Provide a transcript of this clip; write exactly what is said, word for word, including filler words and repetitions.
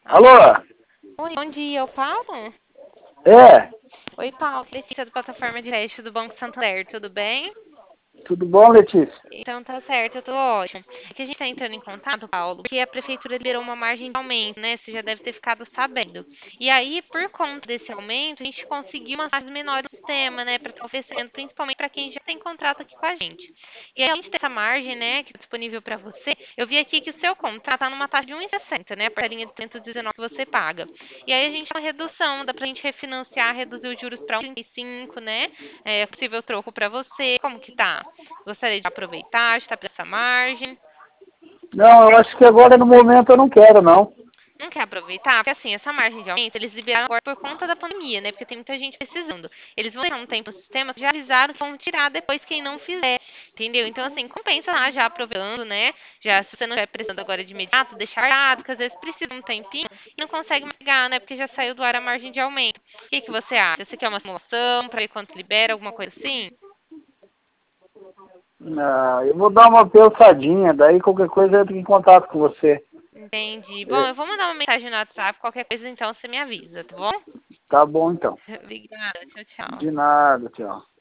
Alô? Oi, bom dia, o Paulo? É, Oi, Paulo, Letícia da plataforma de teste do Banco Santander, tudo bem? tudo bom, Letícia? Então tá certo, eu tô ótimo. É que a gente tá entrando em contato, Paulo, porque a prefeitura liberou uma margem de aumento, né? Você já deve ter ficado sabendo. E aí, por conta desse aumento, a gente conseguiu umas taxas menores no sistema, né? Pra estar oferecendo, principalmente para quem já tem contrato aqui com a gente. E aí, além de ter essa margem, né, que é disponível para você, eu vi aqui que o seu contrato tá numa taxa de um vírgula sessenta, né? A parcelinha de cento e dezenove que você paga. E aí a gente tem uma redução, dá pra gente refinanciar, reduzir os juros para um vírgula trinta e cinco, né? É possível troco para você. Como que tá? Gostaria de aproveitar, de estar para essa margem? Não, eu acho que agora no momento eu não quero, não. Não quer aproveitar? Porque assim, essa margem de aumento, eles liberaram agora por conta da pandemia, né? Porque tem muita gente precisando. Eles vão deixar um tempo no sistema, já avisaram que vão tirar depois quem não fizer, entendeu? Então, assim, compensa lá já aproveitando, né? Já, se você não estiver precisando agora de imediato, deixar guardado, porque às vezes precisa um tempinho e não consegue mais pegar, né? Porque já saiu do ar a margem de aumento. O que, que você acha? Você quer uma simulação para ver quanto libera, alguma coisa assim? Ah, eu vou dar uma pensadinha, daí qualquer coisa eu entro em contato com você. Entendi. Bom, É, eu vou mandar uma mensagem no WhatsApp, qualquer coisa então você me avisa, tá bom? tá bom então. Obrigada, tchau, tchau. De nada, tchau.